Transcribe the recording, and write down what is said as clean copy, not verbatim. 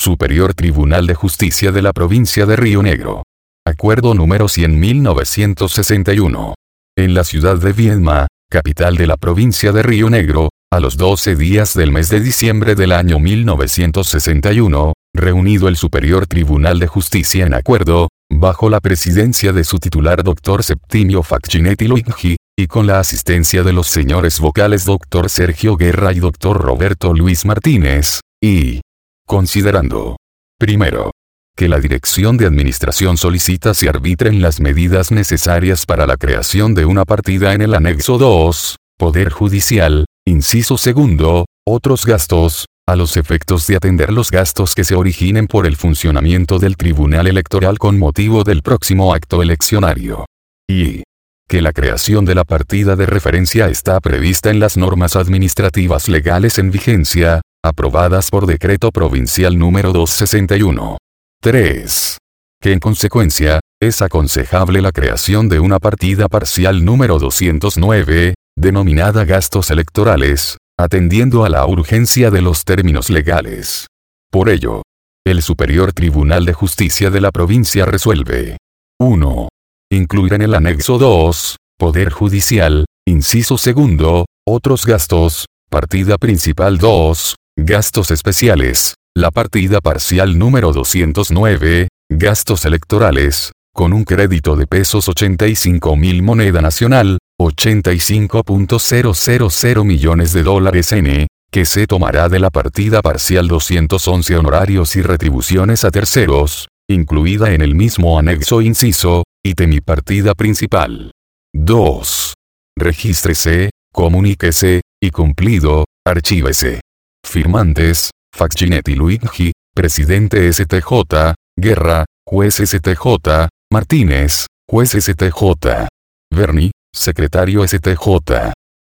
Superior Tribunal de Justicia de la Provincia de Río Negro. Acuerdo número 100.1961. En la ciudad de Viedma, capital de la provincia de Río Negro, a los 12 días del mes de diciembre del año 1961, reunido el Superior Tribunal de Justicia en acuerdo, bajo la presidencia de su titular Dr. Septimio Facchinetti Luigi, y con la asistencia de los señores vocales Dr. Sergio Guerra y Dr. Roberto Luis Martínez, y considerando, primero, que la Dirección de Administración solicita se arbitren las medidas necesarias para la creación de una partida en el anexo 2, Poder Judicial, inciso segundo, otros gastos, a los efectos de atender los gastos que se originen por el funcionamiento del Tribunal Electoral con motivo del próximo acto eleccionario. Y que la creación de la partida de referencia está prevista en las normas administrativas legales en vigencia, aprobadas por Decreto Provincial número 261. 3. Que en consecuencia, es aconsejable la creación de una partida parcial número 209, denominada gastos electorales, atendiendo a la urgencia de los términos legales. Por ello, el Superior Tribunal de Justicia de la provincia resuelve: 1. Incluir en el anexo 2, Poder Judicial, inciso segundo, otros gastos, partida principal 2, gastos especiales, la partida parcial número 209, gastos electorales, con un crédito de pesos 85.000 moneda nacional, 85.000 millones de dólares N, que se tomará de la partida parcial 211 honorarios y retribuciones a terceros, incluida en el mismo anexo inciso, ítem y partida principal. 2. Regístrese, comuníquese, y cumplido, archívese. Firmantes: Facchinetti Luigi, Presidente STJ, Guerra, Juez STJ, Martínez, Juez STJ. Berni, Secretario STJ.